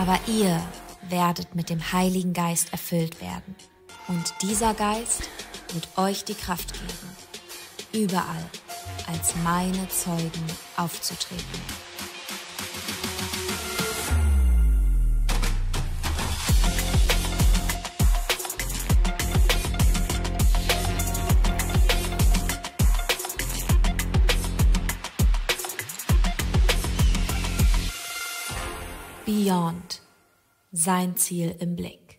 Aber ihr werdet mit dem Heiligen Geist erfüllt werden. Und dieser Geist wird euch die Kraft geben, überall als meine Zeugen aufzutreten. Beyond. Sein Ziel im Blick.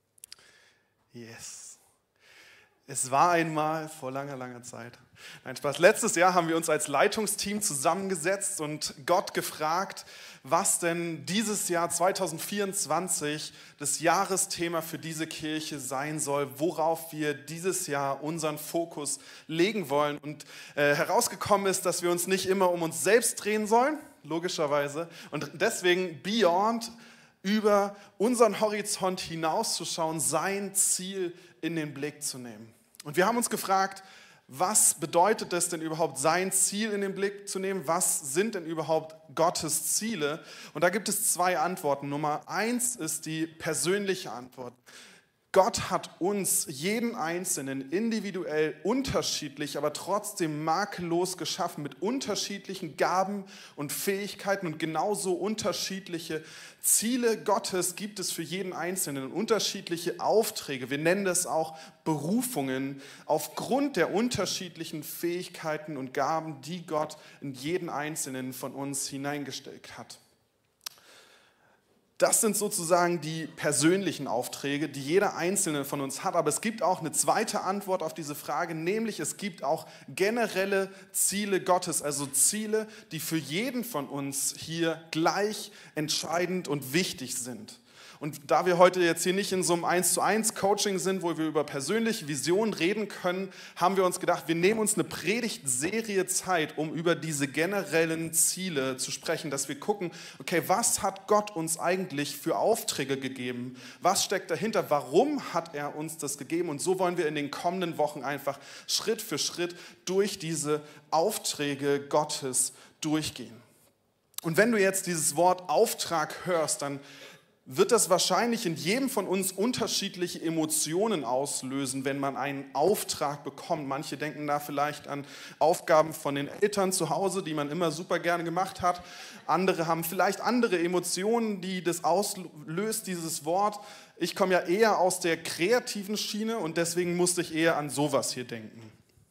Yes. Es war einmal vor langer, langer Zeit. Nein, Spaß. Letztes Jahr haben wir uns als Leitungsteam zusammengesetzt und Gott gefragt, was denn dieses Jahr 2024 das Jahresthema für diese Kirche sein soll, worauf wir dieses Jahr unseren Fokus legen wollen. Und herausgekommen ist, dass wir uns nicht immer um uns selbst drehen sollen, logischerweise. Und deswegen Beyond, über unseren Horizont hinauszuschauen, sein Ziel in den Blick zu nehmen. Und wir haben uns gefragt, was bedeutet es denn überhaupt, sein Ziel in den Blick zu nehmen? Was sind denn überhaupt Gottes Ziele? Und da gibt es zwei Antworten. Nummer 1 ist die persönliche Antwort. Gott hat uns, jeden Einzelnen, individuell unterschiedlich, aber trotzdem makellos geschaffen mit unterschiedlichen Gaben und Fähigkeiten und genauso unterschiedliche Ziele Gottes gibt es für jeden Einzelnen, unterschiedliche Aufträge. Wir nennen das auch Berufungen aufgrund der unterschiedlichen Fähigkeiten und Gaben, die Gott in jeden Einzelnen von uns hineingestellt hat. Das sind sozusagen die persönlichen Aufträge, die jeder Einzelne von uns hat. Aber es gibt auch eine zweite Antwort auf diese Frage, nämlich es gibt auch generelle Ziele Gottes, also Ziele, die für jeden von uns hier gleich entscheidend und wichtig sind. Und da wir heute jetzt hier nicht in so einem 1:1 Coaching sind, wo wir über persönliche Visionen reden können, haben wir uns gedacht, wir nehmen uns eine Predigtserie Zeit, um über diese generellen Ziele zu sprechen, dass wir gucken, okay, was hat Gott uns eigentlich für Aufträge gegeben? Was steckt dahinter? Warum hat er uns das gegeben? Und so wollen wir in den kommenden Wochen einfach Schritt für Schritt durch diese Aufträge Gottes durchgehen. Und wenn du jetzt dieses Wort Auftrag hörst, dann wird das wahrscheinlich in jedem von uns unterschiedliche Emotionen auslösen, wenn man einen Auftrag bekommt. Manche denken da vielleicht an Aufgaben von den Eltern zu Hause, die man immer super gerne gemacht hat. Andere haben vielleicht andere Emotionen, die das auslöst, dieses Wort. Ich komme ja eher aus der kreativen Schiene und deswegen musste ich eher an sowas hier denken.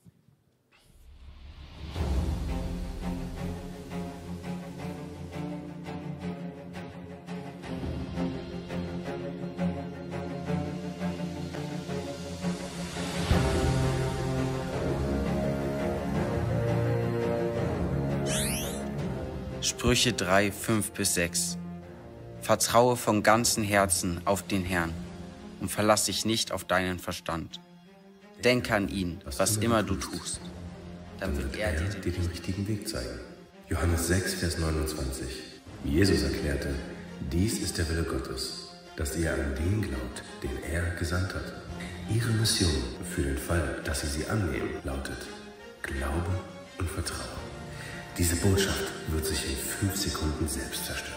Sprüche 3, 5-6. Vertraue von ganzem Herzen auf den Herrn und verlass dich nicht auf deinen Verstand. Denke an ihn, was immer du tust. Dann wird er dir den richtigen Weg zeigen. Johannes 6, Vers 29. Jesus erklärte, dies ist der Wille Gottes, dass ihr an den glaubt, den er gesandt hat. Ihre Mission für den Fall, dass sie annehmen, lautet Glaube und Vertrauen. Diese Botschaft wird sich in 5 Sekunden selbst zerstören.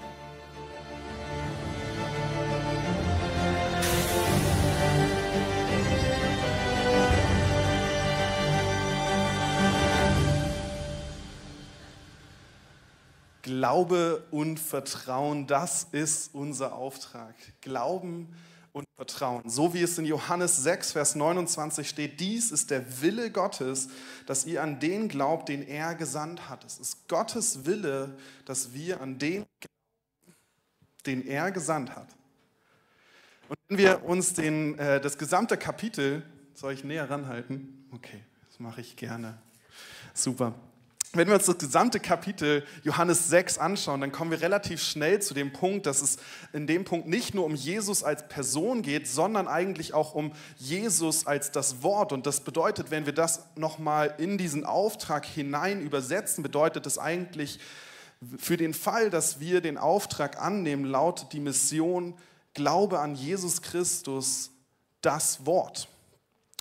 Glaube und Vertrauen, das ist unser Auftrag. Glauben und Vertrauen. So wie es in Johannes 6, Vers 29 steht, dies ist der Wille Gottes, dass ihr an den glaubt, den er gesandt hat. Es ist Gottes Wille, dass wir an den glauben, den er gesandt hat. Und wenn wir uns das gesamte Kapitel, soll ich näher ranhalten? Okay, das mache ich gerne. Super. Wenn wir uns das gesamte Kapitel Johannes 6 anschauen, dann kommen wir relativ schnell zu dem Punkt, dass es in dem Punkt nicht nur um Jesus als Person geht, sondern eigentlich auch um Jesus als das Wort. Und das bedeutet, wenn wir das nochmal in diesen Auftrag hinein übersetzen, bedeutet es eigentlich, für den Fall, dass wir den Auftrag annehmen, lautet die Mission, Glaube an Jesus Christus, das Wort.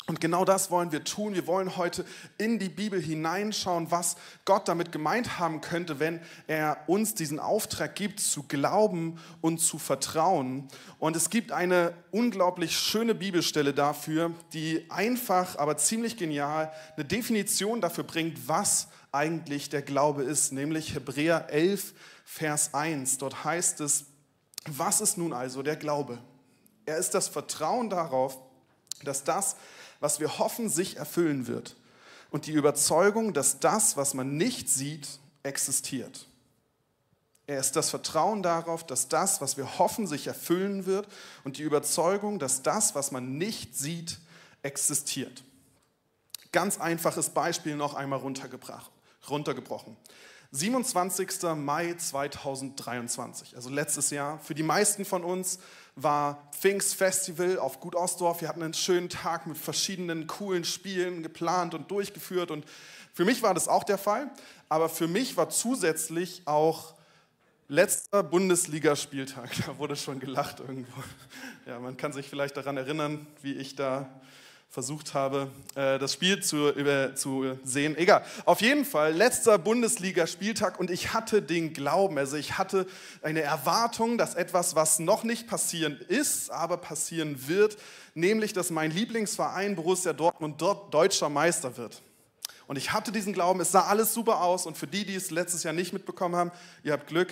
Und genau das wollen wir tun. Wir wollen heute in die Bibel hineinschauen, was Gott damit gemeint haben könnte, wenn er uns diesen Auftrag gibt, zu glauben und zu vertrauen. Und es gibt eine unglaublich schöne Bibelstelle dafür, die einfach, aber ziemlich genial eine Definition dafür bringt, was eigentlich der Glaube ist, nämlich Hebräer 11, Vers 1. Dort heißt es, was ist nun also der Glaube? Er ist das Vertrauen darauf, dass das, was wir hoffen, sich erfüllen wird. Und die Überzeugung, dass das, was man nicht sieht, existiert. Er ist das Vertrauen darauf, dass das, was wir hoffen, sich erfüllen wird. Und die Überzeugung, dass das, was man nicht sieht, existiert. Ganz einfaches Beispiel noch einmal runtergebrochen. 27. Mai 2023, also letztes Jahr. Für die meisten von uns war Pfingstfestival auf Gut Ostdorf. Wir hatten einen schönen Tag mit verschiedenen coolen Spielen geplant und durchgeführt. Und für mich war das auch der Fall. Aber für mich war zusätzlich auch letzter Bundesligaspieltag. Da wurde schon gelacht irgendwo. Ja, man kann sich vielleicht daran erinnern, wie ich da versucht habe, das Spiel zu sehen. Egal, auf jeden Fall letzter Bundesligaspieltag und ich hatte den Glauben, also ich hatte eine Erwartung, dass etwas, was noch nicht passieren ist, aber passieren wird, nämlich, dass mein Lieblingsverein Borussia Dortmund dort deutscher Meister wird. Und ich hatte diesen Glauben, es sah alles super aus und für die, die es letztes Jahr nicht mitbekommen haben, ihr habt Glück,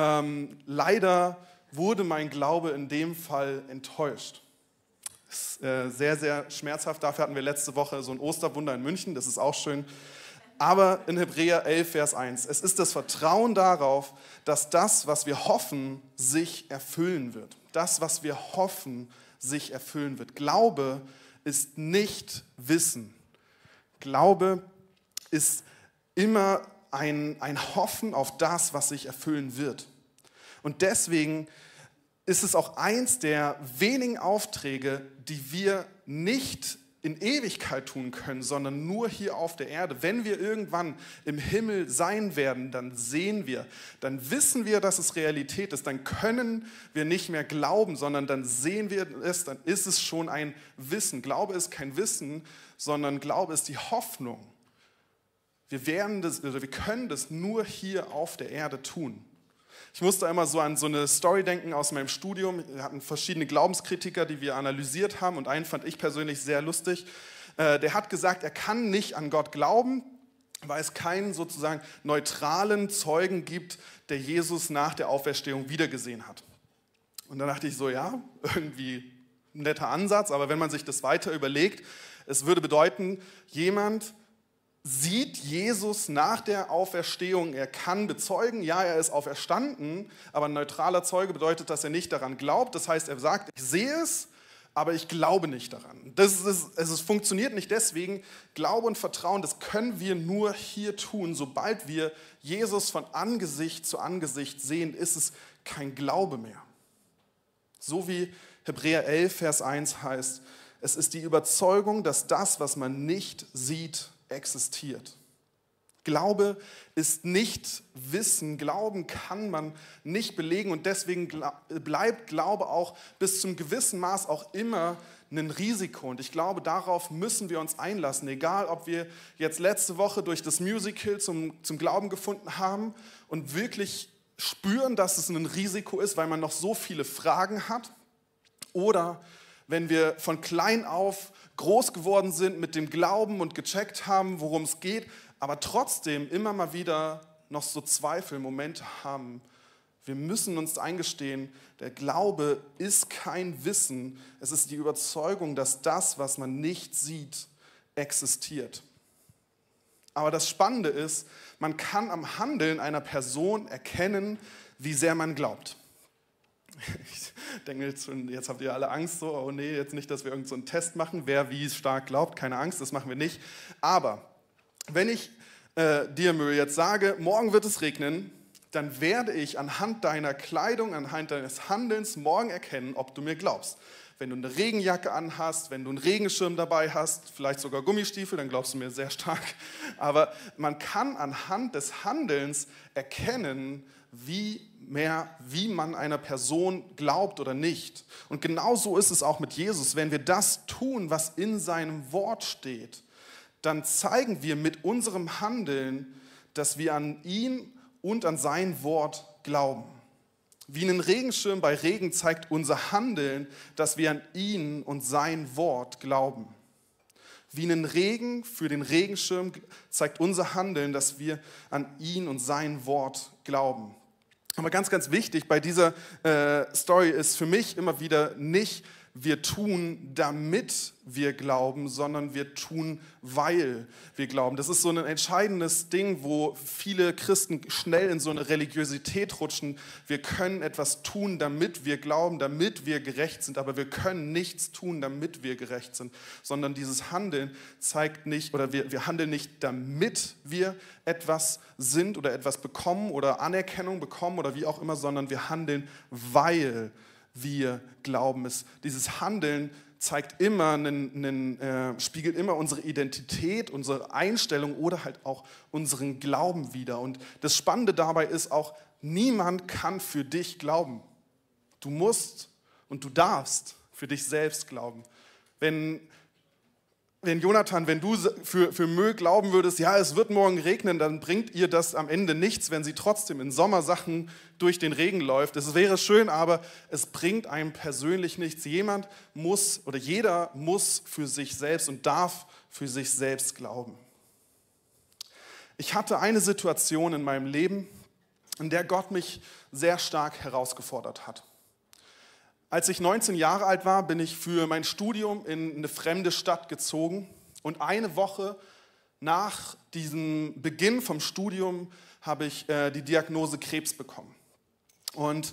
leider wurde mein Glaube in dem Fall enttäuscht. Sehr, sehr schmerzhaft. Dafür hatten wir letzte Woche so ein Osterwunder in München, das ist auch schön. Aber in Hebräer 11, Vers 1, es ist das Vertrauen darauf, dass das, was wir hoffen, sich erfüllen wird. Das, was wir hoffen, sich erfüllen wird. Glaube ist nicht Wissen. Glaube ist immer ein Hoffen auf das, was sich erfüllen wird. Und deswegen ist es auch eins der wenigen Aufträge, die wir nicht in Ewigkeit tun können, sondern nur hier auf der Erde. Wenn wir irgendwann im Himmel sein werden, dann sehen wir, dann wissen wir, dass es Realität ist, dann können wir nicht mehr glauben, sondern dann sehen wir es, dann ist es schon ein Wissen. Glaube ist kein Wissen, sondern Glaube ist die Hoffnung. Wir können das nur hier auf der Erde tun. Ich musste immer so an so eine Story denken aus meinem Studium. Wir hatten verschiedene Glaubenskritiker, die wir analysiert haben und einen fand ich persönlich sehr lustig. Der hat gesagt, er kann nicht an Gott glauben, weil es keinen sozusagen neutralen Zeugen gibt, der Jesus nach der Auferstehung wiedergesehen hat. Und dann dachte ich so, ja, irgendwie ein netter Ansatz, aber wenn man sich das weiter überlegt, es würde bedeuten, jemand sieht Jesus nach der Auferstehung, er kann bezeugen, ja, er ist auferstanden, aber ein neutraler Zeuge bedeutet, dass er nicht daran glaubt. Das heißt, er sagt, ich sehe es, aber ich glaube nicht daran. Es funktioniert nicht deswegen. Glaube und Vertrauen, das können wir nur hier tun. Sobald wir Jesus von Angesicht zu Angesicht sehen, ist es kein Glaube mehr. So wie Hebräer 11, Vers 1 heißt, es ist die Überzeugung, dass das, was man nicht sieht, existiert. Glaube ist nicht Wissen, Glauben kann man nicht belegen und deswegen bleibt Glaube auch bis zum gewissen Maß auch immer ein Risiko und ich glaube, darauf müssen wir uns einlassen, egal ob wir jetzt letzte Woche durch das Musical zum Glauben gefunden haben und wirklich spüren, dass es ein Risiko ist, weil man noch so viele Fragen hat oder wenn wir von klein auf groß geworden sind mit dem Glauben und gecheckt haben, worum es geht, aber trotzdem immer mal wieder noch so Zweifel, Momente haben. Wir müssen uns eingestehen, der Glaube ist kein Wissen, es ist die Überzeugung, dass das, was man nicht sieht, existiert. Aber das Spannende ist, man kann am Handeln einer Person erkennen, wie sehr man glaubt. Ich denke, jetzt habt ihr alle Angst, so, oh nee, jetzt nicht, dass wir irgend so einen Test machen, wer wie stark glaubt, keine Angst, das machen wir nicht. Aber wenn ich dir, Müll, jetzt sage, morgen wird es regnen, dann werde ich anhand deiner Kleidung, anhand deines Handelns morgen erkennen, ob du mir glaubst. Wenn du eine Regenjacke anhast, wenn du einen Regenschirm dabei hast, vielleicht sogar Gummistiefel, dann glaubst du mir sehr stark. Aber man kann anhand des Handelns erkennen, wie man einer Person glaubt oder nicht. Und genauso ist es auch mit Jesus. Wenn wir das tun, was in seinem Wort steht, dann zeigen wir mit unserem Handeln, dass wir an ihn und an sein Wort glauben. Wie ein Regenschirm bei Regen zeigt unser Handeln, dass wir an ihn und sein Wort glauben. Wie ein Regen für den Regenschirm zeigt unser Handeln, dass wir an ihn und sein Wort glauben. Aber ganz, ganz wichtig bei dieser Story ist für mich immer wieder nicht, wir tun, damit wir glauben, sondern wir tun, weil wir glauben. Das ist so ein entscheidendes Ding, wo viele Christen schnell in so eine Religiosität rutschen. Wir können etwas tun, damit wir glauben, damit wir gerecht sind, aber wir können nichts tun, damit wir gerecht sind, sondern dieses Handeln zeigt nicht, oder wir handeln nicht, damit wir etwas sind oder etwas bekommen oder Anerkennung bekommen oder wie auch immer, sondern wir handeln, weil wir glauben. Dieses Handeln zeigt immer, spiegelt immer unsere Identität, unsere Einstellung oder halt auch unseren Glauben wider. Und das Spannende dabei ist auch, niemand kann für dich glauben. Du musst und du darfst für dich selbst glauben. Wenn Jonathan, wenn du für Mö glauben würdest, ja, es wird morgen regnen, dann bringt ihr das am Ende nichts, wenn sie trotzdem in Sommersachen durch den Regen läuft. Es wäre schön, aber es bringt einem persönlich nichts. Jeder muss für sich selbst und darf für sich selbst glauben. Ich hatte eine Situation in meinem Leben, in der Gott mich sehr stark herausgefordert hat. Als ich 19 Jahre alt war, bin ich für mein Studium in eine fremde Stadt gezogen und eine Woche nach diesem Beginn vom Studium habe ich die Diagnose Krebs bekommen. Und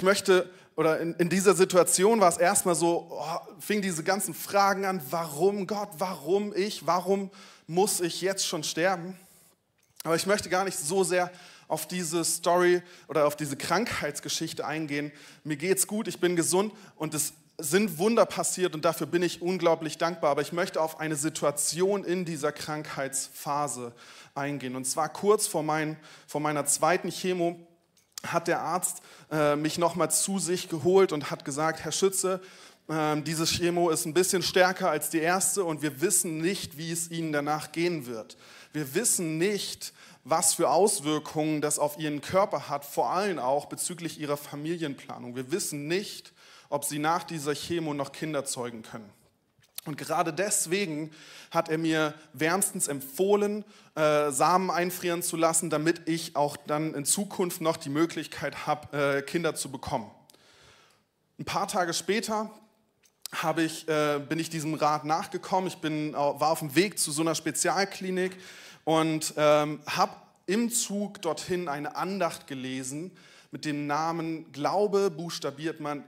in dieser Situation war es erstmal so, fingen diese ganzen Fragen an, warum Gott, warum ich, warum muss ich jetzt schon sterben? Aber ich möchte gar nicht so sehr auf diese Story oder auf diese Krankheitsgeschichte eingehen. Mir geht's gut, ich bin gesund und es sind Wunder passiert und dafür bin ich unglaublich dankbar. Aber ich möchte auf eine Situation in dieser Krankheitsphase eingehen. Und zwar kurz vor meiner zweiten Chemo hat der Arzt mich nochmal zu sich geholt und hat gesagt, Herr Schütze, diese Chemo ist ein bisschen stärker als die erste und wir wissen nicht, wie es Ihnen danach gehen wird. Wir wissen nicht, was für Auswirkungen das auf Ihren Körper hat, vor allem auch bezüglich Ihrer Familienplanung. Wir wissen nicht, ob Sie nach dieser Chemo noch Kinder zeugen können. Und gerade deswegen hat er mir wärmstens empfohlen, Samen einfrieren zu lassen, damit ich auch dann in Zukunft noch die Möglichkeit habe, Kinder zu bekommen. Ein paar Tage später bin ich diesem Rat nachgekommen. Ich war auf dem Weg zu so einer Spezialklinik und habe im Zug dorthin eine Andacht gelesen mit dem Namen Glaube, buchstabiert man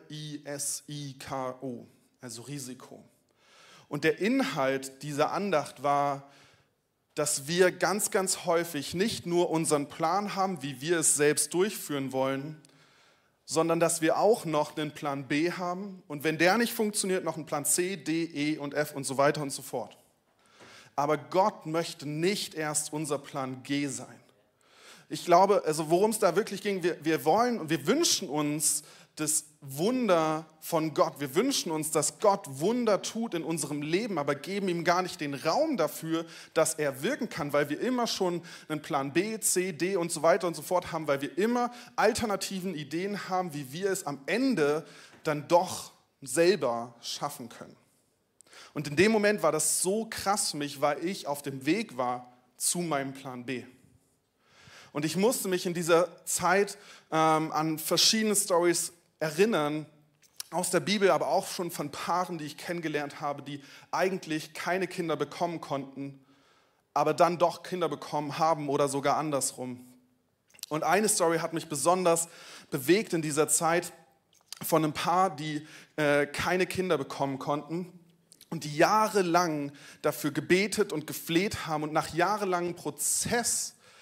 R-I-S-I-K-O, also Risiko. Und der Inhalt dieser Andacht war, dass wir ganz, ganz häufig nicht nur unseren Plan haben, wie wir es selbst durchführen wollen, sondern dass wir auch noch einen Plan B haben und wenn der nicht funktioniert, noch einen Plan C, D, E und F und so weiter und so fort. Aber Gott möchte nicht erst unser Plan G sein. Ich glaube, also worum es da wirklich ging, wir wollen und wir wünschen uns das Wunder von Gott. Wir wünschen uns, dass Gott Wunder tut in unserem Leben, aber geben ihm gar nicht den Raum dafür, dass er wirken kann, weil wir immer schon einen Plan B, C, D und so weiter und so fort haben, weil wir immer alternativen Ideen haben, wie wir es am Ende dann doch selber schaffen können. Und in dem Moment war das so krass für mich, weil ich auf dem Weg war zu meinem Plan B. Und ich musste mich in dieser Zeit an verschiedene Storys erinnern, aus der Bibel, aber auch schon von Paaren, die ich kennengelernt habe, die eigentlich keine Kinder bekommen konnten, aber dann doch Kinder bekommen haben oder sogar andersrum. Und eine Story hat mich besonders bewegt in dieser Zeit von einem Paar, die keine Kinder bekommen konnten und die jahrelang dafür gebetet und gefleht haben und nach jahrelangem Prozess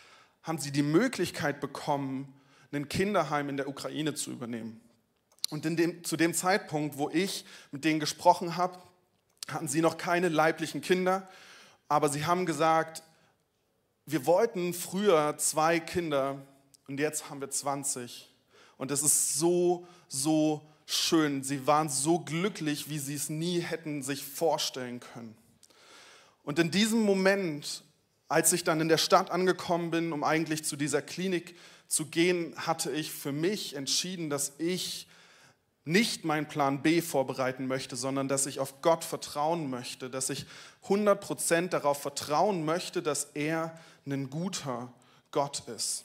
haben sie die Möglichkeit bekommen, ein Kinderheim in der Ukraine zu übernehmen. Und zu dem Zeitpunkt, wo ich mit denen gesprochen habe, hatten sie noch keine leiblichen Kinder, aber sie haben gesagt, wir wollten früher 2 Kinder und jetzt haben wir 20. Und es ist so, so schön. Sie waren so glücklich, wie sie es nie hätten sich vorstellen können. Und in diesem Moment, als ich dann in der Stadt angekommen bin, um eigentlich zu dieser Klinik zu gehen, hatte ich für mich entschieden, dass ich nicht meinen Plan B vorbereiten möchte, sondern dass ich auf Gott vertrauen möchte, dass ich 100% darauf vertrauen möchte, dass er ein guter Gott ist.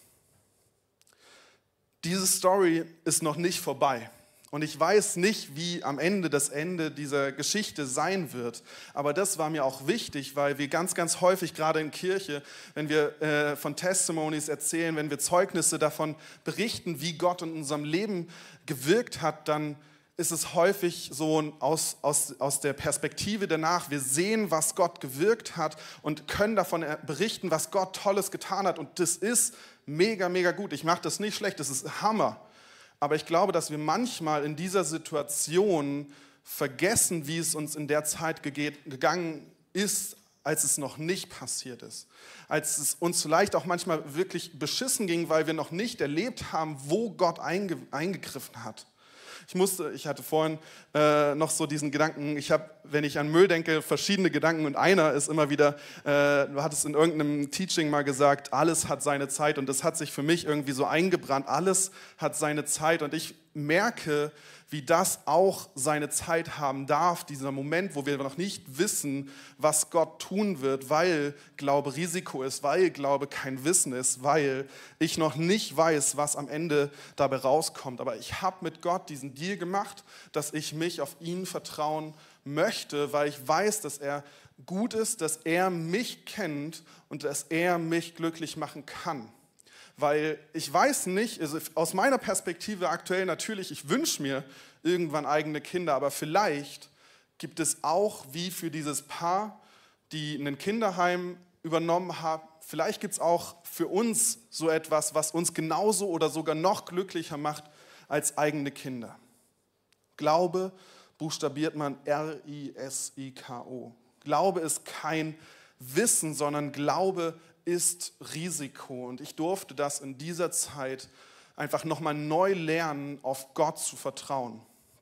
Diese Story ist noch nicht vorbei. Und ich weiß nicht, wie am Ende das Ende dieser Geschichte sein wird. Aber das war mir auch wichtig, weil wir ganz, ganz häufig, gerade in Kirche, wenn wir von Testimonies erzählen, wenn wir Zeugnisse davon berichten, wie Gott in unserem Leben gewirkt hat, dann ist es häufig so aus der Perspektive danach. Wir sehen, was Gott gewirkt hat und können davon berichten, was Gott Tolles getan hat. Und das ist mega, mega gut. Ich mache das nicht schlecht, das ist Hammer. Aber ich glaube, dass wir manchmal in dieser Situation vergessen, wie es uns in der Zeit gegangen ist, als es noch nicht passiert ist. Als es uns vielleicht auch manchmal wirklich beschissen ging, weil wir noch nicht erlebt haben, wo Gott eingegriffen hat. Ich hatte vorhin noch so diesen Gedanken, wenn ich an Müll denke, verschiedene Gedanken und einer ist immer wieder, du hattest in irgendeinem Teaching mal gesagt, alles hat seine Zeit und das hat sich für mich irgendwie so eingebrannt, alles hat seine Zeit und ich merke, wie das auch seine Zeit haben darf, dieser Moment, wo wir noch nicht wissen, was Gott tun wird, weil Glaube Risiko ist, weil Glaube kein Wissen ist, weil ich noch nicht weiß, was am Ende dabei rauskommt. Aber ich habe mit Gott diesen Deal gemacht, dass ich mich auf ihn vertrauen möchte, weil ich weiß, dass er gut ist, dass er mich kennt und dass er mich glücklich machen kann. Weil ich weiß nicht, also aus meiner Perspektive aktuell natürlich, ich wünsche mir irgendwann eigene Kinder, aber vielleicht gibt es auch, wie für dieses Paar, die ein Kinderheim übernommen haben, vielleicht gibt es auch für uns so etwas, was uns genauso oder sogar noch glücklicher macht als eigene Kinder. Glaube buchstabiert man R-I-S-I-K-O. Glaube ist kein Wissen, sondern Glaube ist Risiko. Und ich durfte das in dieser Zeit einfach nochmal neu lernen, auf Gott zu vertrauen.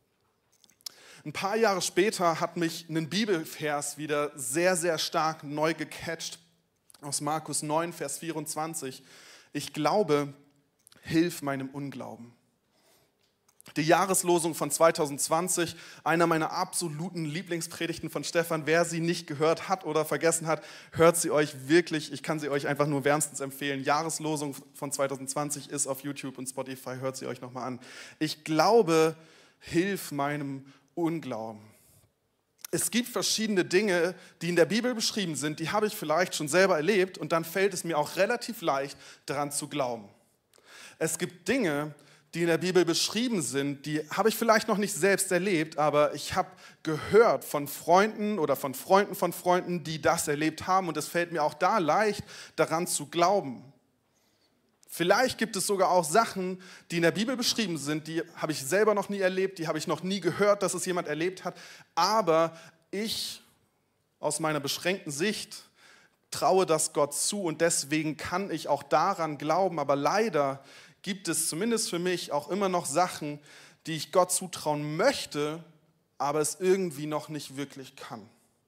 Ein paar Jahre später hat mich ein Bibelvers wieder sehr, sehr stark neu gecatcht. Aus Markus 9, Vers 24. Ich glaube, hilf meinem Unglauben. Die Jahreslosung von 2020, einer meiner absoluten Lieblingspredigten von Stefan. Wer sie nicht gehört hat oder vergessen hat, hört sie euch wirklich, ich kann sie euch einfach nur wärmstens empfehlen. Jahreslosung von 2020 ist auf YouTube und Spotify, hört sie euch nochmal an. Ich glaube, hilf meinem Unglauben. Es gibt verschiedene Dinge, die in der Bibel beschrieben sind, die habe ich vielleicht schon selber erlebt und dann fällt es mir auch relativ leicht, daran zu glauben. Es gibt Dinge, die in der Bibel beschrieben sind, die habe ich vielleicht noch nicht selbst erlebt, aber ich habe gehört von Freunden oder von Freunden, die das erlebt haben und es fällt mir auch da leicht, daran zu glauben. Vielleicht gibt es sogar auch Sachen, die in der Bibel beschrieben sind, die habe ich selber noch nie erlebt, die habe ich noch nie gehört, dass es jemand erlebt hat, aber ich aus meiner beschränkten Sicht traue das Gott zu und deswegen kann ich auch daran glauben, aber leider gibt es zumindest für mich auch immer noch Sachen, die ich Gott zutrauen möchte, aber es irgendwie noch nicht wirklich kann.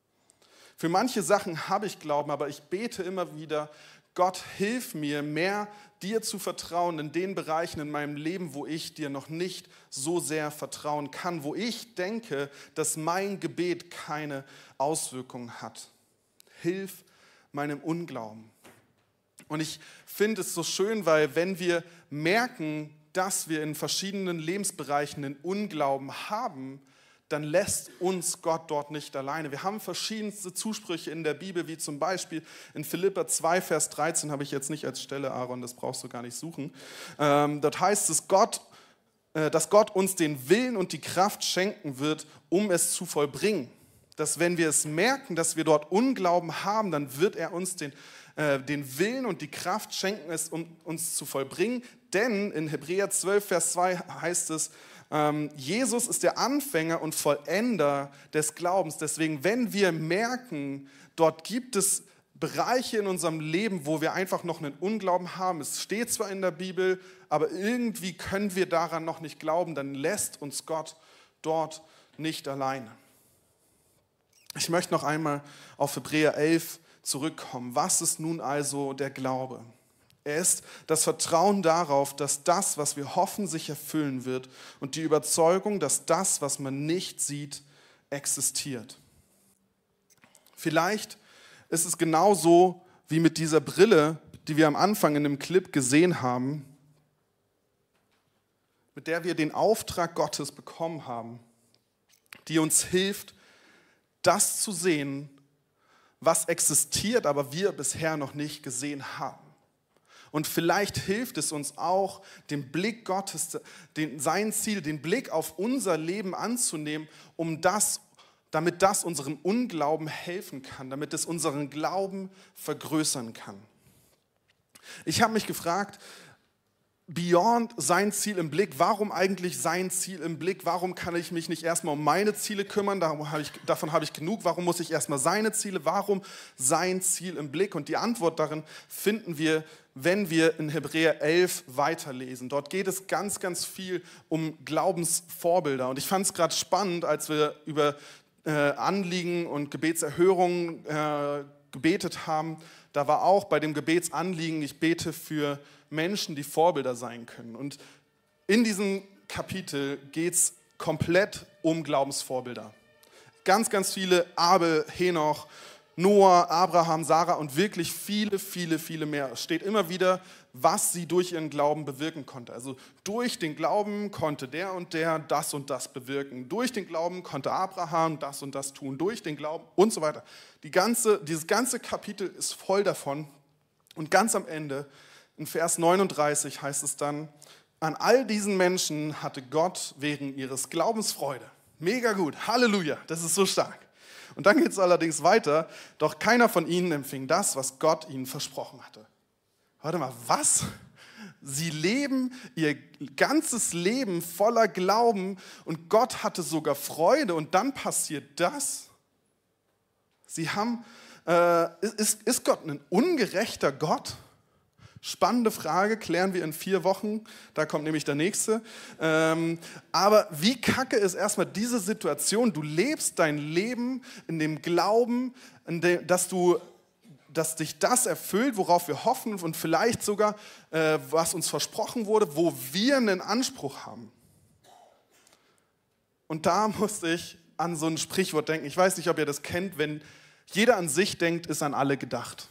Für manche Sachen habe ich Glauben, aber ich bete immer wieder, Gott, hilf mir, mehr dir zu vertrauen in den Bereichen in meinem Leben, wo ich dir noch nicht so sehr vertrauen kann, wo ich denke, dass mein Gebet keine Auswirkungen hat. Hilf meinem Unglauben. Und ich finde es so schön, weil wenn wir merken, dass wir in verschiedenen Lebensbereichen einen Unglauben haben, dann lässt uns Gott dort nicht alleine. Wir haben verschiedenste Zusprüche in der Bibel, wie zum Beispiel in Philipper 2, Vers 13, habe ich jetzt nicht als Stelle, Aaron, das brauchst du gar nicht suchen. Dort heißt es, dass Gott uns den Willen und die Kraft schenken wird, um es zu vollbringen. dass wenn wir es merken, dass wir dort Unglauben haben, dann wird er uns den Willen und die Kraft schenken, es uns zu vollbringen. Denn in Hebräer 12, Vers 2 heißt es, Jesus ist der Anfänger und Vollender des Glaubens. Deswegen, wenn wir merken, dort gibt es Bereiche in unserem Leben, wo wir einfach noch einen Unglauben haben. Es steht zwar in der Bibel, aber irgendwie können wir daran noch nicht glauben, dann lässt uns Gott dort nicht alleine. Ich möchte noch einmal auf Hebräer 11 zurückkommen. Was ist nun also der Glaube? Er ist das Vertrauen darauf, dass das, was wir hoffen, sich erfüllen wird und die Überzeugung, dass das, was man nicht sieht, existiert. Vielleicht ist es genauso wie mit dieser Brille, die wir am Anfang in dem Clip gesehen haben, mit der wir den Auftrag Gottes bekommen haben, die uns hilft, das zu sehen, was existiert, aber wir bisher noch nicht gesehen haben. Und vielleicht hilft es uns auch, den Blick Gottes, sein Ziel, den Blick auf unser Leben anzunehmen, damit das unserem Unglauben helfen kann, damit es unseren Glauben vergrößern kann. Ich habe mich gefragt, beyond sein Ziel im Blick, warum eigentlich sein Ziel im Blick? Warum kann ich mich nicht erstmal um meine Ziele kümmern? Davon habe ich genug. Warum muss ich erstmal seine Ziele? Warum sein Ziel im Blick? Und die Antwort darin finden wir, wenn wir in Hebräer 11 weiterlesen. Dort geht es ganz, ganz viel um Glaubensvorbilder. Und ich fand es gerade spannend, als wir über Anliegen und Gebetserhörungen gebetet haben. Da war auch bei dem Gebetsanliegen, ich bete für Menschen, die Vorbilder sein können. Und in diesem Kapitel geht es komplett um Glaubensvorbilder. Ganz, ganz viele: Abel, Henoch, Noah, Abraham, Sarah und wirklich viele, viele, viele mehr. Es steht immer wieder, was sie durch ihren Glauben bewirken konnte. Also durch den Glauben konnte der und der das und das bewirken. Durch den Glauben konnte Abraham das und das tun. Durch den Glauben und so weiter. Dieses ganze Kapitel ist voll davon. Und ganz am Ende, in Vers 39 heißt es dann, an all diesen Menschen hatte Gott wegen ihres Glaubens Freude. Mega gut, Halleluja, das ist so stark. Und dann geht es allerdings weiter, doch keiner von ihnen empfing das, was Gott ihnen versprochen hatte. Warte mal, was? Sie leben ihr ganzes Leben voller Glauben und Gott hatte sogar Freude und dann passiert das? Ist Gott ein ungerechter Gott? Spannende Frage, klären wir in 4 Wochen, da kommt nämlich der nächste. Aber wie kacke ist erstmal diese Situation? Du lebst dein Leben in dem Glauben, dass dich das erfüllt, worauf wir hoffen und vielleicht sogar, was uns versprochen wurde, wo wir einen Anspruch haben. Und da musste ich an so ein Sprichwort denken. Ich weiß nicht, ob ihr das kennt, wenn jeder an sich denkt, ist an alle gedacht.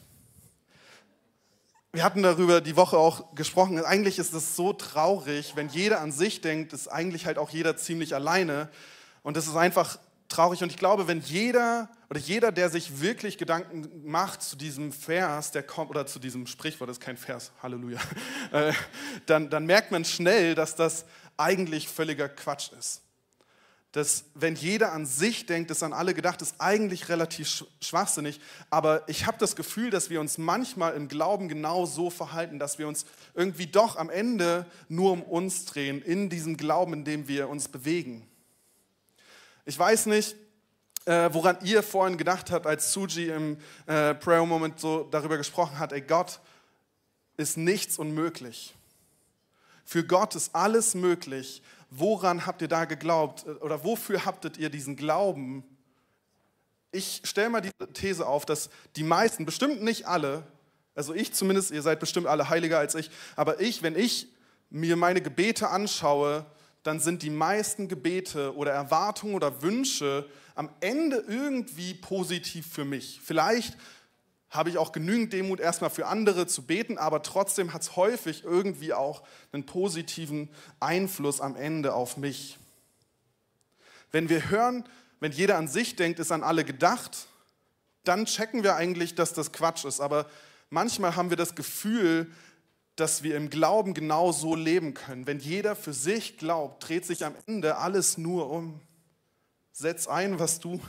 Wir hatten darüber die Woche auch gesprochen. Eigentlich ist es so traurig, wenn jeder an sich denkt, ist eigentlich halt auch jeder ziemlich alleine. Und das ist einfach traurig. Und ich glaube, wenn jeder, der sich wirklich Gedanken macht zu diesem Vers, der kommt, oder zu diesem Sprichwort, das ist kein Vers, Halleluja, dann merkt man schnell, dass das eigentlich völliger Quatsch ist. Dass, wenn jeder an sich denkt, ist an alle gedacht, ist eigentlich relativ schwachsinnig. Aber ich habe das Gefühl, dass wir uns manchmal im Glauben genau so verhalten, dass wir uns irgendwie doch am Ende nur um uns drehen, in diesem Glauben, in dem wir uns bewegen. Ich weiß nicht, woran ihr vorhin gedacht habt, als Suji im Prayer Moment so darüber gesprochen hat, Gott ist nichts unmöglich. Für Gott ist alles möglich. Woran habt ihr da geglaubt oder wofür habtet ihr diesen Glauben? Ich stelle mal diese These auf, dass die meisten, bestimmt nicht alle, also ich zumindest, ihr seid bestimmt alle heiliger als ich, aber wenn ich mir meine Gebete anschaue, dann sind die meisten Gebete oder Erwartungen oder Wünsche am Ende irgendwie positiv für mich. Vielleicht habe ich auch genügend Demut, erstmal für andere zu beten, aber trotzdem hat es häufig irgendwie auch einen positiven Einfluss am Ende auf mich. Wenn wir hören, wenn jeder an sich denkt, ist an alle gedacht, dann checken wir eigentlich, dass das Quatsch ist. Aber manchmal haben wir das Gefühl, dass wir im Glauben genau so leben können. Wenn jeder für sich glaubt, dreht sich am Ende alles nur um. Setz ein, was du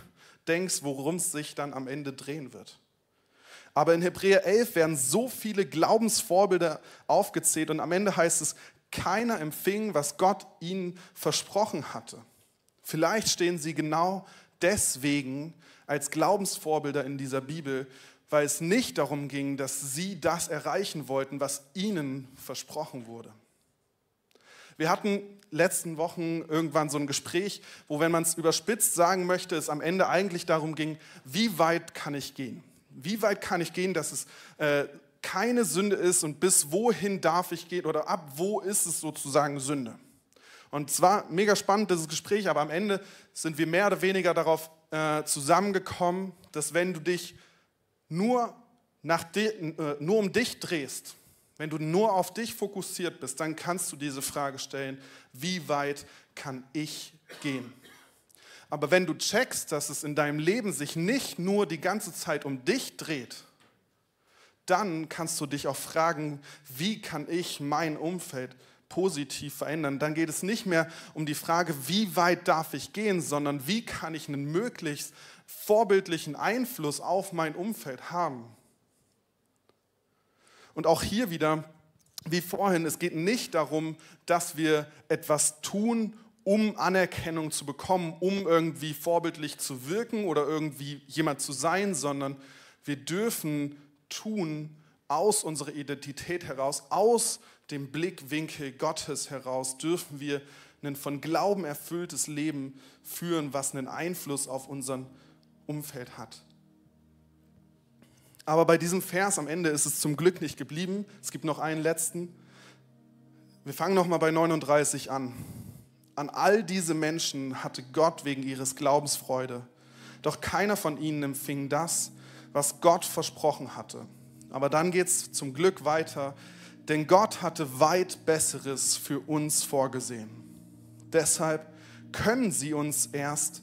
denkst, worum es sich dann am Ende drehen wird. Aber in Hebräer 11 werden so viele Glaubensvorbilder aufgezählt und am Ende heißt es, keiner empfing, was Gott ihnen versprochen hatte. Vielleicht stehen sie genau deswegen als Glaubensvorbilder in dieser Bibel, weil es nicht darum ging, dass sie das erreichen wollten, was ihnen versprochen wurde. Wir hatten letzten Wochen irgendwann so ein Gespräch, wo, wenn man es überspitzt sagen möchte, es am Ende eigentlich darum ging, wie weit kann ich gehen? Wie weit kann ich gehen, dass es keine Sünde ist und bis wohin darf ich gehen oder ab wo ist es sozusagen Sünde? Und es war mega spannend, dieses Gespräch, aber am Ende sind wir mehr oder weniger darauf zusammengekommen, dass wenn du dich nur um dich drehst, wenn du nur auf dich fokussiert bist, dann kannst du diese Frage stellen, wie weit kann ich gehen? Aber wenn du checkst, dass es in deinem Leben sich nicht nur die ganze Zeit um dich dreht, dann kannst du dich auch fragen, wie kann ich mein Umfeld positiv verändern? Dann geht es nicht mehr um die Frage, wie weit darf ich gehen, sondern wie kann ich einen möglichst vorbildlichen Einfluss auf mein Umfeld haben? Und auch hier wieder, wie vorhin, es geht nicht darum, dass wir etwas tun, um Anerkennung zu bekommen, um irgendwie vorbildlich zu wirken oder irgendwie jemand zu sein, sondern wir dürfen tun aus unserer Identität heraus, aus dem Blickwinkel Gottes heraus, dürfen wir ein von Glauben erfülltes Leben führen, was einen Einfluss auf unser Umfeld hat. Aber bei diesem Vers am Ende ist es zum Glück nicht geblieben. Es gibt noch einen letzten. Wir fangen nochmal bei 39 an. An all diese Menschen hatte Gott wegen ihres Glaubens Freude. Doch keiner von ihnen empfing das, was Gott versprochen hatte. Aber dann geht es zum Glück weiter, denn Gott hatte weit Besseres für uns vorgesehen. Deshalb können sie erst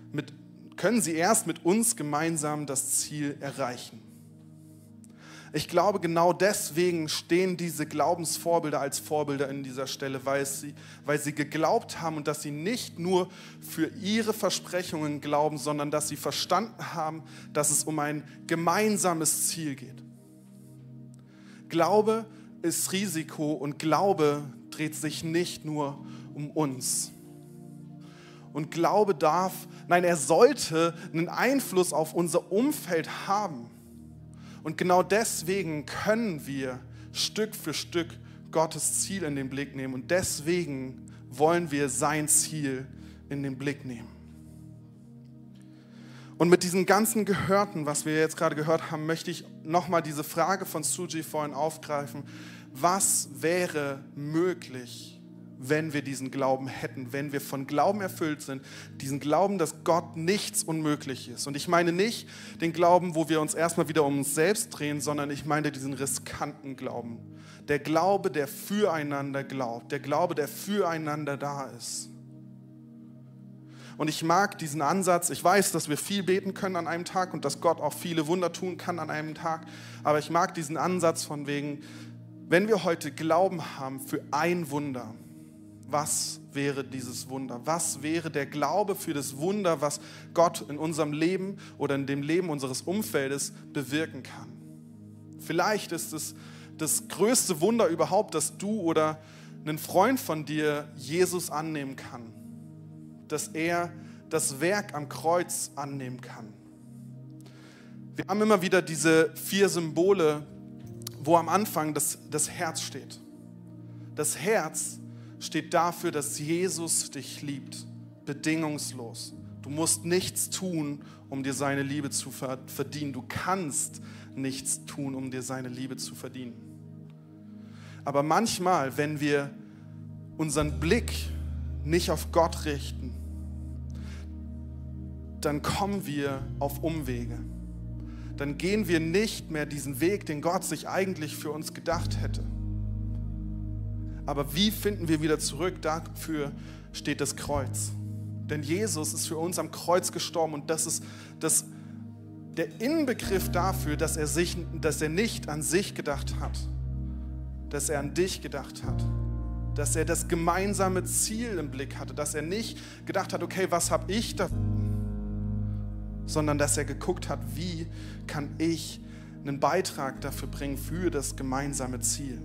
mit uns gemeinsam das Ziel erreichen. Ich glaube, genau deswegen stehen diese Glaubensvorbilder als Vorbilder in dieser Stelle, weil sie geglaubt haben und dass sie nicht nur für ihre Versprechungen glauben, sondern dass sie verstanden haben, dass es um ein gemeinsames Ziel geht. Glaube ist Risiko und Glaube dreht sich nicht nur um uns. Und Glaube er sollte einen Einfluss auf unser Umfeld haben. Und genau deswegen können wir Stück für Stück Gottes Ziel in den Blick nehmen. Und deswegen wollen wir sein Ziel in den Blick nehmen. Und mit diesem ganzen Gehörten, was wir jetzt gerade gehört haben, möchte ich nochmal diese Frage von Suji vorhin aufgreifen. Was wäre möglich, wenn wir diesen Glauben hätten, wenn wir von Glauben erfüllt sind, diesen Glauben, dass Gott nichts unmöglich ist. Und ich meine nicht den Glauben, wo wir uns erstmal wieder um uns selbst drehen, sondern ich meine diesen riskanten Glauben. Der Glaube, der füreinander glaubt, der Glaube, der füreinander da ist. Und ich mag diesen Ansatz, ich weiß, dass wir viel beten können an einem Tag und dass Gott auch viele Wunder tun kann an einem Tag, aber ich mag diesen Ansatz von wegen, wenn wir heute Glauben haben für ein Wunder, was wäre dieses Wunder? Was wäre der Glaube für das Wunder, was Gott in unserem Leben oder in dem Leben unseres Umfeldes bewirken kann? Vielleicht ist es das größte Wunder überhaupt, dass du oder ein Freund von dir Jesus annehmen kann. Dass er das Werk am Kreuz annehmen kann. Wir haben immer wieder diese 4 Symbole, wo am Anfang das Herz steht. Das Herz steht dafür, dass Jesus dich liebt, bedingungslos. Du musst nichts tun, um dir seine Liebe zu verdienen. Du kannst nichts tun, um dir seine Liebe zu verdienen. Aber manchmal, wenn wir unseren Blick nicht auf Gott richten, dann kommen wir auf Umwege. Dann gehen wir nicht mehr diesen Weg, den Gott sich eigentlich für uns gedacht hätte. Aber wie finden wir wieder zurück? Dafür steht das Kreuz. Denn Jesus ist für uns am Kreuz gestorben und das ist der Inbegriff dafür, dass er nicht an sich gedacht hat, dass er an dich gedacht hat, dass er das gemeinsame Ziel im Blick hatte, dass er nicht gedacht hat, okay, was habe ich da, sondern dass er geguckt hat, wie kann ich einen Beitrag dafür bringen für das gemeinsame Ziel.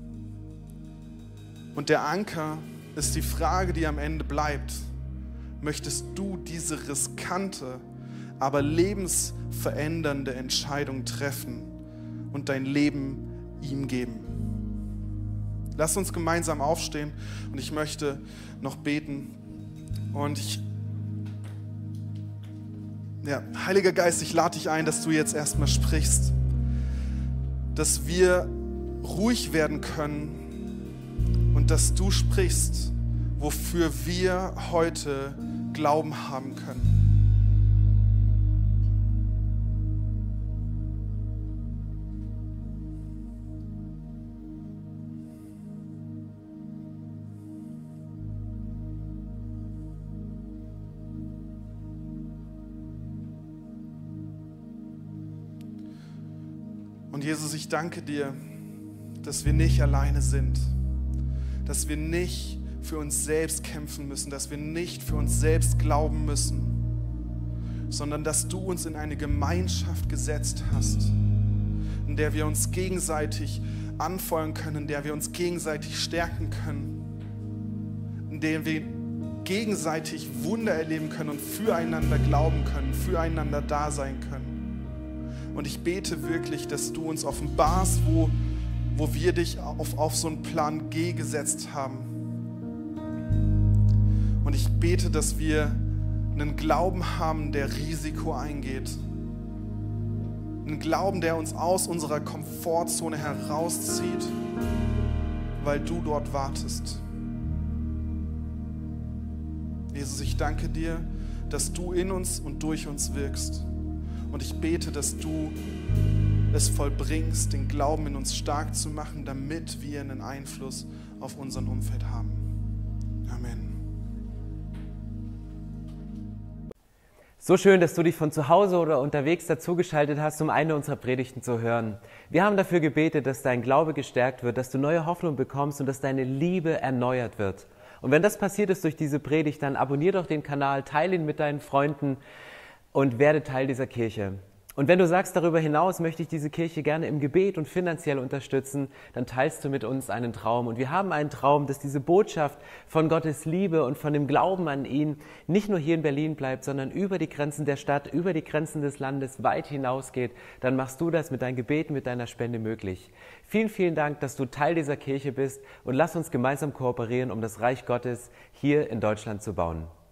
Und der Anker ist die Frage, die am Ende bleibt. Möchtest du diese riskante, aber lebensverändernde Entscheidung treffen und dein Leben ihm geben? Lass uns gemeinsam aufstehen und ich möchte noch beten. Und Heiliger Geist, ich lade dich ein, dass du jetzt erstmal sprichst, dass wir ruhig werden können und dass du sprichst, wofür wir heute Glauben haben können. Und Jesus, ich danke dir, dass wir nicht alleine sind, dass wir nicht für uns selbst kämpfen müssen, dass wir nicht für uns selbst glauben müssen, sondern dass du uns in eine Gemeinschaft gesetzt hast, in der wir uns gegenseitig anfeuern können, in der wir uns gegenseitig stärken können, in der wir gegenseitig Wunder erleben können und füreinander glauben können, füreinander da sein können. Und ich bete wirklich, dass du uns offenbarst, wo wir dich auf so einen Plan G gesetzt haben. Und ich bete, dass wir einen Glauben haben, der Risiko eingeht. Einen Glauben, der uns aus unserer Komfortzone herauszieht, weil du dort wartest. Jesus, ich danke dir, dass du in uns und durch uns wirkst. Und ich bete, dass du es vollbringst, den Glauben in uns stark zu machen, damit wir einen Einfluss auf unseren Umfeld haben. Amen. So schön, dass du dich von zu Hause oder unterwegs dazugeschaltet hast, um eine unserer Predigten zu hören. Wir haben dafür gebetet, dass dein Glaube gestärkt wird, dass du neue Hoffnung bekommst und dass deine Liebe erneuert wird. Und wenn das passiert ist durch diese Predigt, dann abonnier doch den Kanal, teile ihn mit deinen Freunden und werde Teil dieser Kirche. Und wenn du sagst, darüber hinaus möchte ich diese Kirche gerne im Gebet und finanziell unterstützen, dann teilst du mit uns einen Traum. Und wir haben einen Traum, dass diese Botschaft von Gottes Liebe und von dem Glauben an ihn nicht nur hier in Berlin bleibt, sondern über die Grenzen der Stadt, über die Grenzen des Landes weit hinausgeht. Dann machst du das mit deinen Gebeten, mit deiner Spende möglich. Vielen, vielen Dank, dass du Teil dieser Kirche bist und lass uns gemeinsam kooperieren, um das Reich Gottes hier in Deutschland zu bauen.